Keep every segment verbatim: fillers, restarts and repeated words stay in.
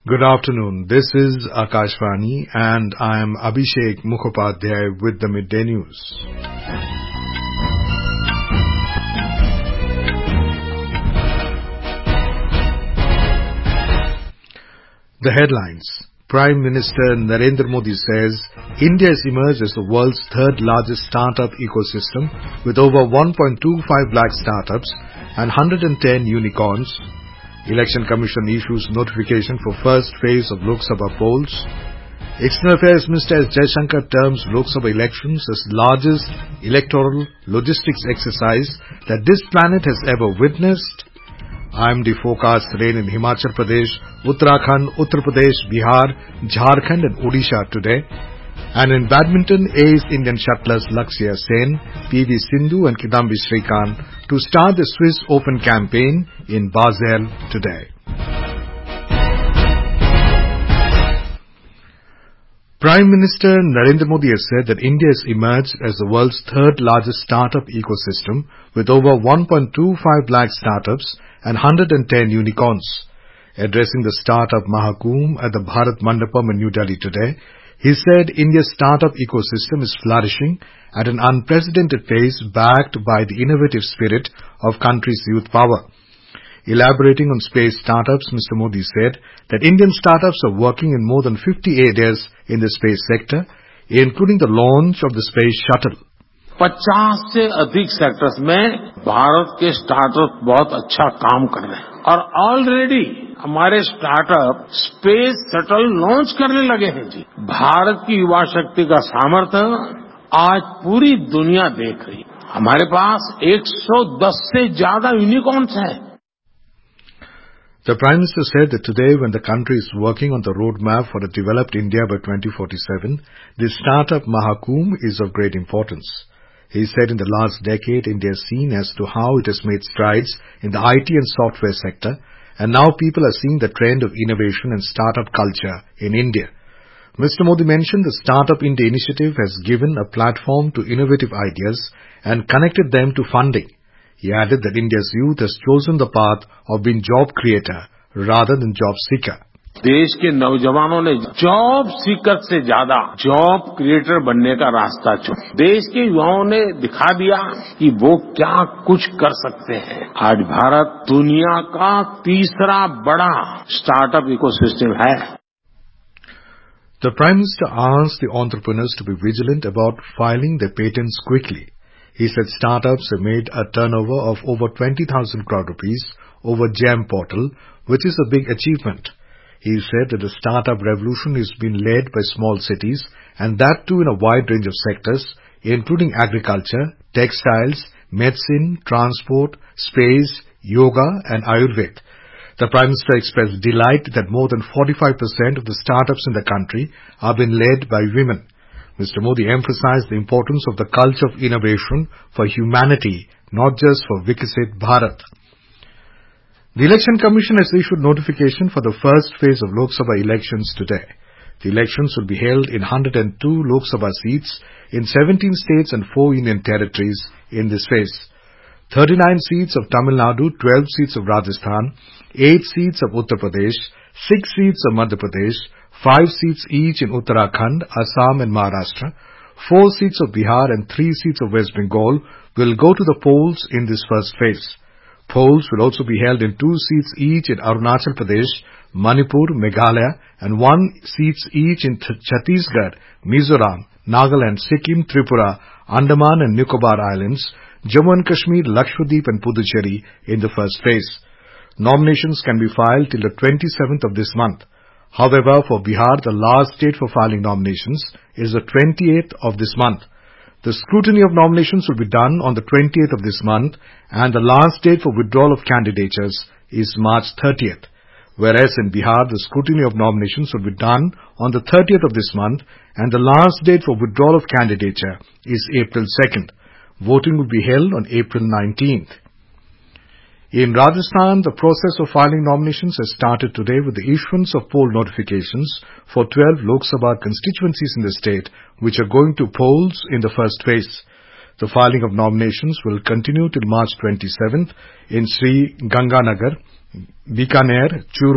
Good afternoon. This is Akashvani and I am Abhishek Mukhopadhyay with the Midday News. The headlines. Prime Minister Narendra Modi says India has emerged as the world's third largest startup ecosystem with over one point two five lakh startups and one hundred ten unicorns. Election Commission issues notification for first phase of Lok Sabha polls. External Affairs Minister S. Jaishankar terms Lok Sabha elections as largest electoral logistics exercise that this planet has ever witnessed. I M D forecast rain in Himachal Pradesh, Uttarakhand, Uttar Pradesh, Bihar, Jharkhand and Odisha today. And in badminton, ace Indian shuttlers Lakshya Sen, P V Sindhu and Kidambi Srikanth to start the Swiss Open campaign in Basel today. Prime Minister Narendra Modi has said that India has emerged as the world's third largest startup ecosystem with over one point two five lakh startups and one hundred ten unicorns. Addressing the Startup Mahakumbh at the Bharat Mandapam in New Delhi today, he said India's startup ecosystem is flourishing at an unprecedented pace backed by the innovative spirit of country's youth power. Elaborating on space startups, Mister Modi said that Indian startups are working in more than fifty areas in the space sector, including the launch of the space shuttle. पचास से अधिक sectors में भारत के startup बहुत अच्छा काम कर रहे हैं और ऑलरेडी हमारे स्टार्टअप स्पेस शटल लॉन्च करने लगे हैं जी। भारत की युवा शक्ति का सामर्थ्य आज पूरी दुनिया देख रही है। हमारे पास एक सौ दस से ज्यादा यूनिकॉर्न्स हैं। The Prime Minister said that today when the country is working on the roadmap for a developed India by twenty forty-seven, the Startup Mahakumbh is of great importance. He said in the last decade, India has seen as to how it has made strides in the I T and software sector, and now people are seeing the trend of innovation and startup culture in India. Mister Modi mentioned the Startup India initiative has given a platform to innovative ideas and connected them to funding. He added that India's youth has chosen the path of being job creator rather than job seeker. देश के नौजवानों ने job seeker से ज्यादा job creator बनने का रास्ता चुना। देश के युवाओं ने दिखा दिया कि वो क्या कुछ कर सकते हैं। आज भारत दुनिया का तीसरा बड़ा स्टार्टअप इकोसिस्टम है। The Prime Minister asked the entrepreneurs to be vigilant about filing their patents quickly. He said startups have made a turnover of over twenty thousand crore rupees over GeM portal, which is a big achievement. He said that the startup revolution is being led by small cities and that too in a wide range of sectors, including agriculture, textiles, medicine, transport, space, yoga and Ayurveda. The Prime Minister expressed delight that more than forty-five percent of the startups in the country are being led by women. Mister Modi emphasized the importance of the culture of innovation for humanity, not just for Viksit Bharat. The Election Commission has issued notification for the first phase of Lok Sabha elections today. The elections will be held in one hundred two Lok Sabha seats in seventeen states and four union territories in this phase. thirty-nine seats of Tamil Nadu, twelve seats of Rajasthan, eight seats of Uttar Pradesh, six seats of Madhya Pradesh, five seats each in Uttarakhand, Assam and Maharashtra, four seats of Bihar and three seats of West Bengal will go to the polls in this first phase. Polls will also be held in two seats each in Arunachal Pradesh, Manipur, Meghalaya and one seats each in Chhattisgarh, Mizoram, Nagaland, Sikkim, Tripura, Andaman and Nicobar Islands, Jammu and Kashmir, Lakshadweep and Puducherry in the first phase. Nominations can be filed till the twenty-seventh of this month. However, for Bihar, the last date for filing nominations is the twentieth of this month. The scrutiny of nominations will be done on the twentieth of this month and the last date for withdrawal of candidatures is March thirtieth. Whereas in Bihar, the scrutiny of nominations will be done on the thirtieth of this month and the last date for withdrawal of candidature is April second. Voting will be held on April nineteenth. In Rajasthan, the process of filing nominations has started today with the issuance of poll notifications for twelve Lok Sabha constituencies in the state, which are going to polls in the first phase. The filing of nominations will continue till March twenty-seventh in Sri Ganganagar, Bikaner, Churu,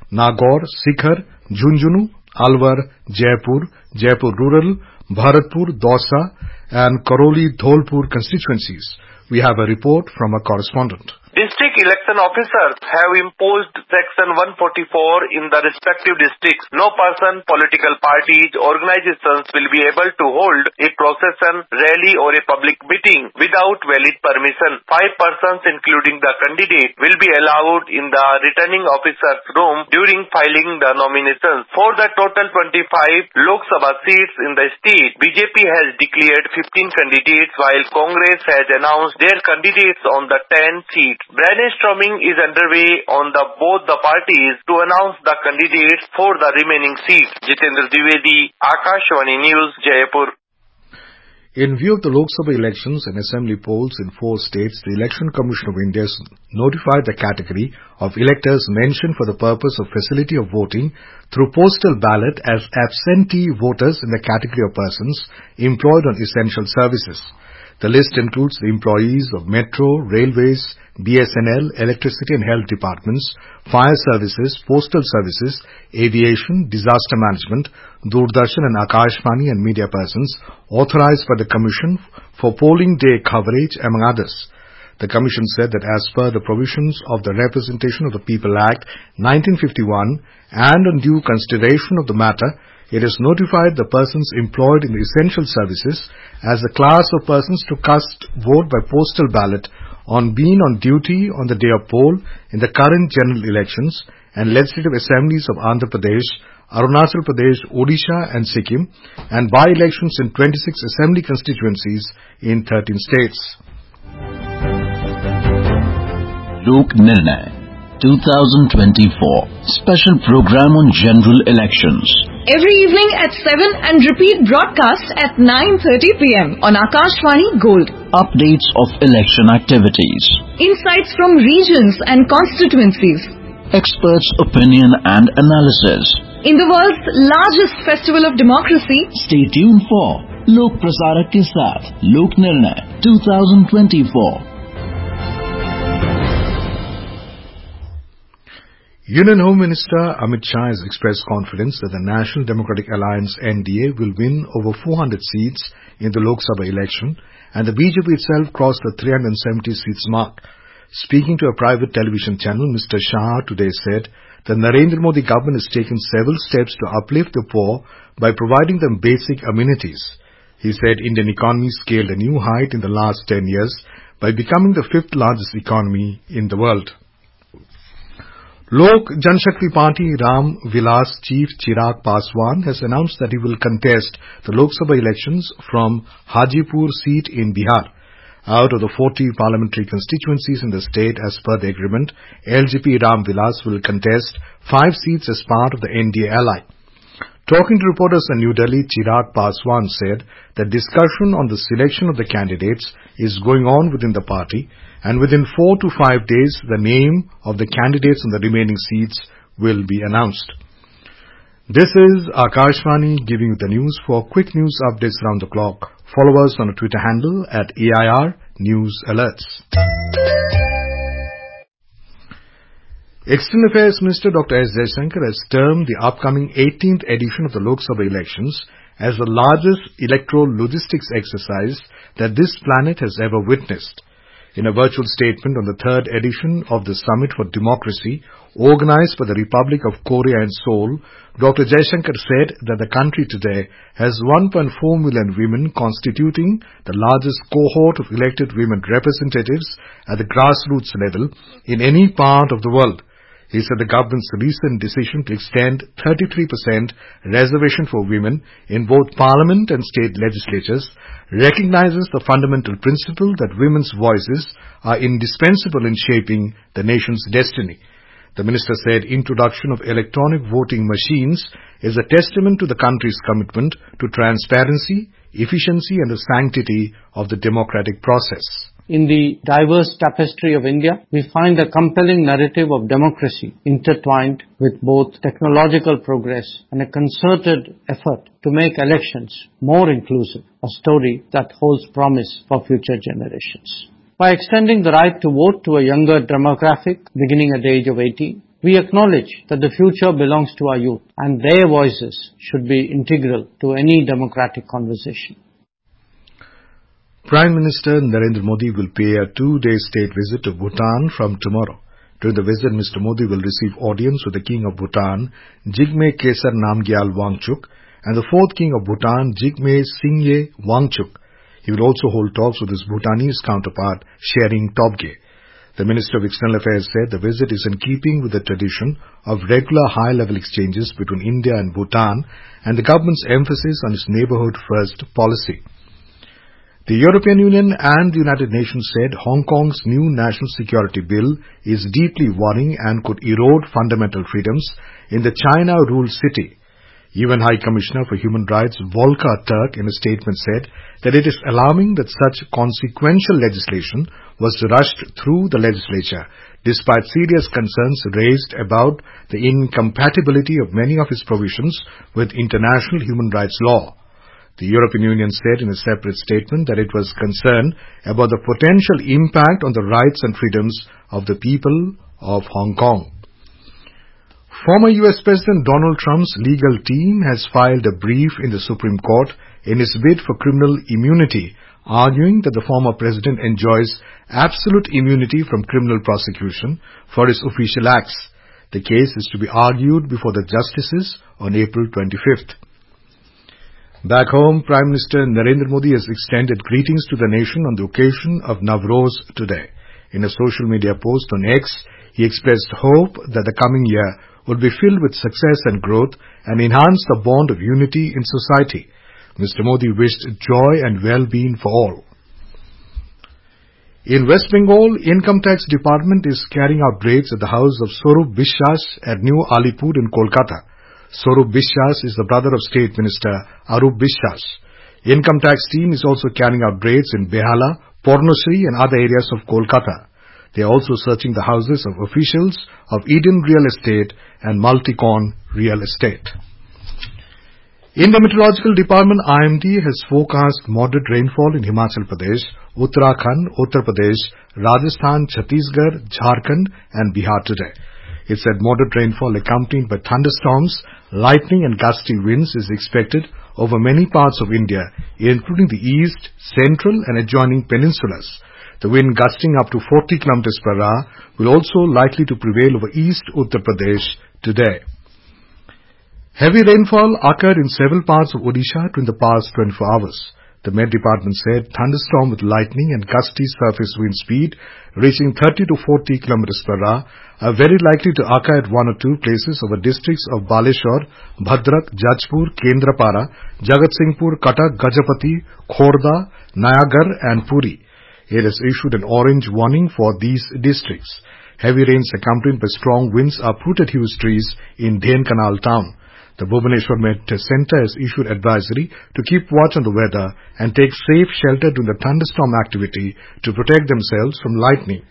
Nagaur, Sikhar, Jhunjhunu, Alwar, Jaipur, Jaipur Rural, Bharatpur, Dausa and Karoli Dholpur constituencies. We have a report from a correspondent. District election officers have imposed Section one forty-four in the respective districts. No person, political parties, organizations will be able to hold a procession, rally or a public meeting without valid permission. Five persons, including the candidate, will be allowed in the returning officer's room during filing the nominations. For the total twenty-five Lok Sabha seats in the state, B J P has declared fifteen candidates while Congress has announced their candidates on the ten seats. Brainstorming is underway on the both the parties to announce the candidates for the remaining seats. Jitendra Dwivedi, Akashvani News, Jaipur. In view of the Lok Sabha elections and assembly polls in four states, the Election Commission of India has notified the category of electors mentioned for the purpose of facility of voting through postal ballot as absentee voters in the category of persons employed on essential services. The list includes the employees of Metro, Railways, B S N L, Electricity and Health Departments, Fire Services, Postal Services, Aviation, Disaster Management, Doordarshan and Akashvani and media persons authorized by the Commission for polling day coverage, among others. The Commission said that as per the provisions of the Representation of the People Act nineteen fifty-one and on due consideration of the matter, it has notified the persons employed in the essential services as a class of persons to cast vote by postal ballot on being on duty on the day of poll in the current general elections and legislative assemblies of Andhra Pradesh, Arunachal Pradesh, Odisha and Sikkim, and by-elections in twenty-six assembly constituencies in thirteen states. Lok Nirnay twenty twenty-four Special Program on General Elections. Every evening at seven and repeat broadcast at nine thirty p m on Akashvani Gold. Updates of election activities. Insights from regions and constituencies. Experts' opinion and analysis. In the world's largest festival of democracy, stay tuned for Lok Prasarak ke saath Lok Nirnay twenty twenty-four. Union Home Minister Amit Shah has expressed confidence that the National Democratic Alliance N D A will win over four hundred seats in the Lok Sabha election, and the B J P itself crossed the three hundred seventy seats mark. Speaking to a private television channel, Mister Shah today said the Narendra Modi government has taken several steps to uplift the poor by providing them basic amenities. He said Indian economy scaled a new height in the last ten years by becoming the fifth largest economy in the world. Lok Janshakti Party Ram Vilas chief Chirag Paswan has announced that he will contest the Lok Sabha elections from Hajipur seat in Bihar. Out of the forty parliamentary constituencies in the state as per the agreement, L J P Ram Vilas will contest five seats as part of the N D A ally. Talking to reporters in New Delhi, Chirag Paswan said that discussion on the selection of the candidates is going on within the party, and within four to five days, the name of the candidates on the remaining seats will be announced. This is Akashvani giving you the news. For quick news updates around the clock, follow us on a Twitter handle at A I R News Alerts. External Affairs Minister Doctor S. Jaishankar has termed the upcoming eighteenth edition of the Lok Sabha elections as the largest electoral logistics exercise that this planet has ever witnessed. In a virtual statement on the third edition of the Summit for Democracy, organized by the Republic of Korea in Seoul, Doctor Jaishankar said that the country today has one point four million women, constituting the largest cohort of elected women representatives at the grassroots level in any part of the world. He said the government's recent decision to extend thirty-three percent reservation for women in both parliament and state legislatures recognizes the fundamental principle that women's voices are indispensable in shaping the nation's destiny. The minister said introduction of electronic voting machines is a testament to the country's commitment to transparency, efficiency and the sanctity of the democratic process. In the diverse tapestry of India, we find a compelling narrative of democracy intertwined with both technological progress and a concerted effort to make elections more inclusive, a story that holds promise for future generations. By extending the right to vote to a younger demographic beginning at the age of eighteen, We acknowledge that the future belongs to our youth and their voices should be integral to any democratic conversation. Prime Minister Narendra Modi will pay a two-day state visit to Bhutan from tomorrow. During the visit, Mister Modi will receive audience with the King of Bhutan, Jigme Khesar Namgyal Wangchuk, and the fourth King of Bhutan, Jigme Singye Wangchuk. He will also hold talks with his Bhutanese counterpart, Tshering Tobgay. The Minister of External Affairs said the visit is in keeping with the tradition of regular high-level exchanges between India and Bhutan and the government's emphasis on its neighborhood-first policy. The European Union and the United Nations said Hong Kong's new national security bill is deeply worrying and could erode fundamental freedoms in the China-ruled city. U N High Commissioner for Human Rights Volker Turk in a statement said that it is alarming that such consequential legislation was rushed through the legislature, despite serious concerns raised about the incompatibility of many of its provisions with international human rights law. The European Union said in a separate statement that it was concerned about the potential impact on the rights and freedoms of the people of Hong Kong. Former U S President Donald Trump's legal team has filed a brief in the Supreme Court in its bid for criminal immunity, arguing that the former president enjoys absolute immunity from criminal prosecution for his official acts. The case is to be argued before the justices on April twenty-fifth. Back home, Prime Minister Narendra Modi has extended greetings to the nation on the occasion of Navroz today. In a social media post on X, he expressed hope that the coming year will be filled with success and growth and enhance the bond of unity in society. Mister Modi wished joy and well-being for all. In West Bengal, Income Tax Department is carrying out raids at the house of Swarup Biswas at New Alipur in Kolkata. Swarup Biswas is the brother of State Minister Arup Biswas. Income tax team is also carrying out raids in Behala, Pornosri and other areas of Kolkata. They are also searching the houses of officials of Eden Real Estate and Multicon Real Estate. In the Meteorological Department, I M D has forecast moderate rainfall in Himachal Pradesh, Uttarakhand, Uttar Pradesh, Rajasthan, Chhattisgarh, Jharkhand and Bihar today. It said moderate rainfall accompanied by thunderstorms, lightning and gusty winds is expected over many parts of India, including the east, central and adjoining peninsulas. The wind gusting up to forty kilometers per hour will also likely to prevail over East Uttar Pradesh today. Heavy rainfall occurred in several parts of Odisha during the past twenty-four hours. The Met Department said thunderstorm with lightning and gusty surface wind speed reaching thirty to forty kilometers per hour are very likely to occur at one or two places over districts of Baleshwar, Bhadrak, Jajpur, Kendrapara, Jagatsinghpur, Cuttack, Gajapati, Khordha, Nayagar and Puri. It has issued an orange warning for these districts. Heavy rains accompanied by strong winds uprooted huge trees in Dhenkanal town. The Bhubaneswar Met Center has issued advisory to keep watch on the weather and take safe shelter during the thunderstorm activity to protect themselves from lightning.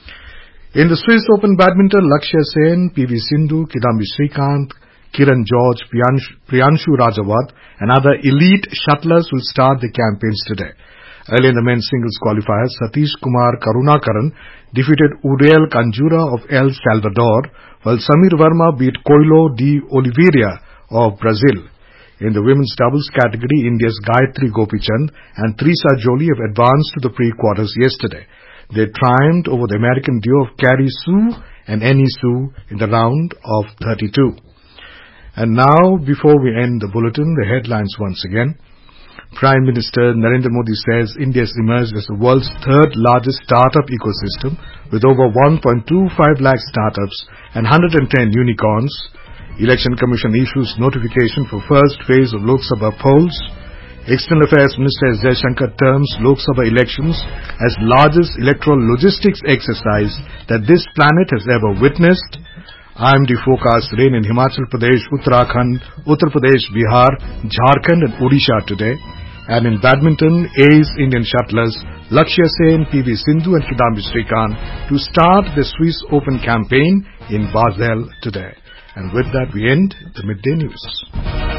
In the Swiss Open Badminton, Lakshya Sen, P V Sindhu, Kidambi Srikanth, Kiran George, Priyanshu Rajawat and other elite shuttlers will start their campaigns today. Early in the men's singles qualifiers, Satish Kumar Karunakaran defeated Uriel Canjura of El Salvador, while Samir Verma beat Coelho de Oliveira of Brazil. In the women's doubles category, India's Gayatri Gopichand and Trisa Jolie have advanced to the pre-quarters yesterday. They triumphed over the American duo of Carrie Sue and Annie Sue in the round of thirty-two. And now, before we end the bulletin, the headlines once again. Prime Minister Narendra Modi says India has emerged as the world's third largest startup ecosystem with over one point two five lakh startups and one hundred ten unicorns. Election Commission issues notification for first phase of Lok Sabha polls. External Affairs Minister S. Jaishankar terms Lok Sabha elections as largest electoral logistics exercise that this planet has ever witnessed. I M D forecast rain in Himachal Pradesh, Uttarakhand, Uttar Pradesh, Bihar, Jharkhand and Odisha today. And in badminton, Ace Indian shuttlers Lakshya Sen, P V Sindhu and Kidambi Srikanth to start the Swiss Open campaign in Basel today. And with that we end the Midday News.